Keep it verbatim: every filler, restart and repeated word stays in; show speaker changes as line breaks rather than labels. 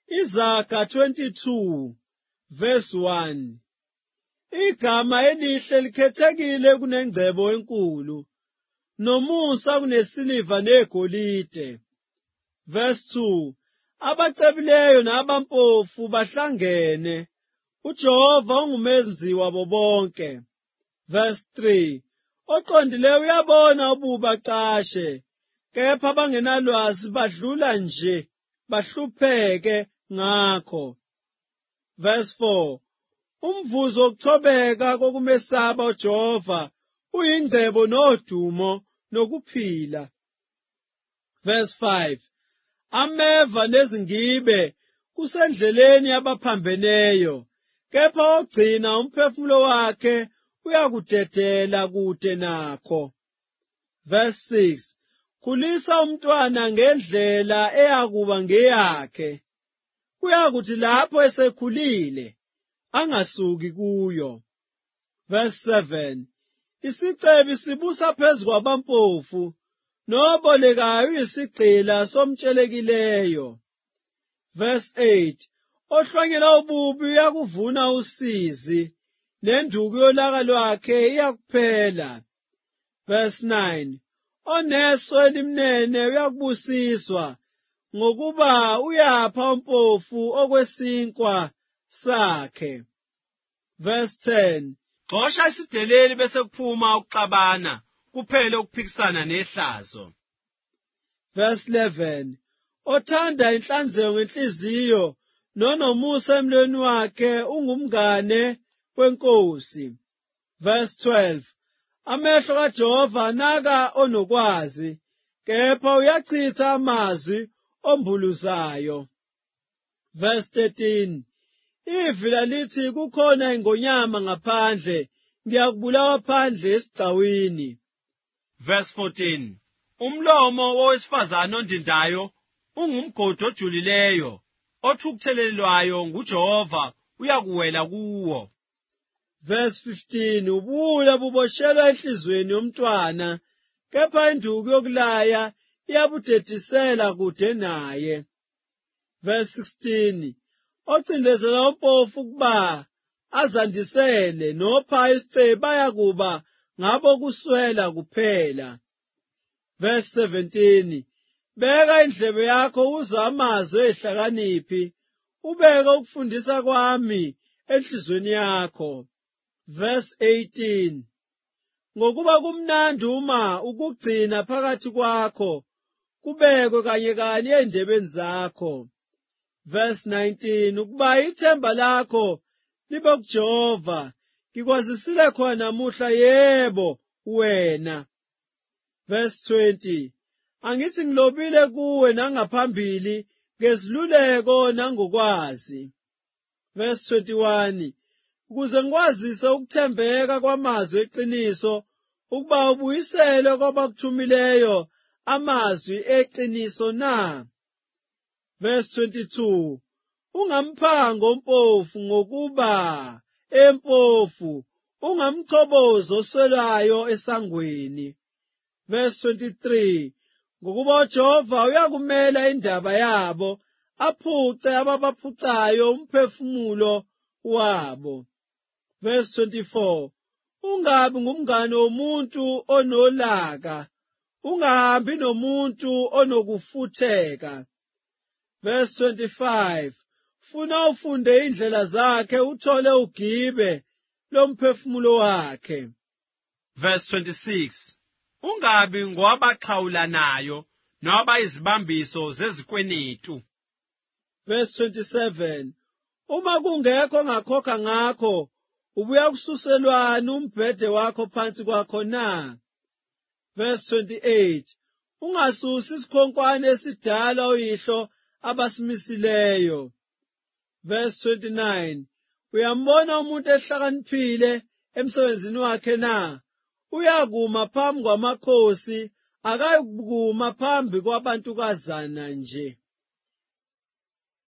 Izaga twenty-two verse one. Igama elihle likhethekile kunengcebo enkulu, nomusa kunesiliva negolide. Verse two. Abacebileyo nabampofu bahlangene, uJehova ungumenzi wabo bonke. Verse three. Oqondileyo uyabona ububa cashe, kepha abangenalwazi badlula nje, bahlupheke ngakho. Verse four. Umvuzo wokuthobeka kokumesaba uJehova uyingcebo nodumo nokuphila. Verse five. Ameva nezingibe kusendleleni yabaphambeneyo, kepha ogcina umphefumulo wakhe uyakudedela kude nakho. Verse six. Khulisa umntwana ngendlela eyakuba ngeyakhe, kuyakuthi lapho esekhulile angasuki kuyo. Verse seven. Isicebi sibusa phezu kwabampofu, nobolekayo uyisigqila somtshelekileyo. Verse eight. Ohlwanyela ububi uyakuvuna usizi, nenduku yolaka lwakhe iyakuphela. Verse nine. Oneso elimnene uyakubusiswa, ngokuba uyapha umpofu okwesinkwa sakhe. Verse ten. Xosha isideleli bese kuphuma ukuxabana, kuphele ukuphikisana nehlazo. Verse eleven. Othanda inhlanzeko ngenhliziyo, nonomusa emlweni wakhe ungumngane wenkosi. Verse twelve. Amehlo kaJehova anaka onokwazi, kepha uyachitha amazwi ombuluzayo. Verse thirteen. Ivila lithi kukhona ingonyama ngaphandle, ngiyakubulawa phandle esigcawini. Verse fourteen. Umlomo wowesifazane ondindayo ungumgodi ojulileyo, othukuthelelwayo nguJehova uyakuwela kuwo. Verse fifteen. Ubuwula buboshelwa enhlizweni yomntwana, kepha induku yokulaya iyabudedisela kude naye. Verse sixteen. Ocindezela umpofu ukuba azandisele, nopha isicebi bayakuba ngabo kuswela kuphela. Verse seventeen. Beka indlebe yakho uzwe amazwi ehlakaniphi, ubeke ukufundisa kwami enhlizweni yakho. Verse eighteen. Ngokuba kumnandi uma ukugcina phakathi kwakho, kubekwe kanye kanye endebeni zakho. Verse nineteen. Ukuba ithemba lakho libe kuJehova, ngikwazisile khona namuhla yebo wena. Verse twenty. Angithi ngilobile kuwe nangaphambili, ngeziluleko nangokwazi. Verse twenty-one. Ukuze ngikwazise ukuthembeka kwamazwi eqiniso, ukuba ubuyisele kwabakuthumileyo amazwi eqiniso na. Verse twenty-two. Ungamphanga ompofu ngokuba empofu, ungamchobozi oswelayo esangweni. Verse twenty-three. Ngokuba uJehova uyakumela indaba yabo, aphuce ababaphucayo umphefumulo wabo. Verse twenty-four. Ungabi ngumngane womuntu onolaka, ungahambi nomuntu onokufutheka. Verse twenty-five. Funa ufunde indlela zakhe, uthole ugibe lomphefumulo wakhe. Verse twenty-six. Ungabi ngowabaxhawulanayo nowabayizibambiso zezikwenetu. Verse twenty-seven. Uma kungekho ongakhokha ngakho, ubuya kususelwani umbhede wakho phansi kwakho na? Verse twenty-eight. Ungasusi isikhonkwane esidala oyihlo abasimisileyo. Verse twenty-nine. Uyambona umuntu ehlakaniphile emsebenzini wakhe na? Uyakuma phambi kwamakhosi, akayikuma phambi kwabantukazana nje.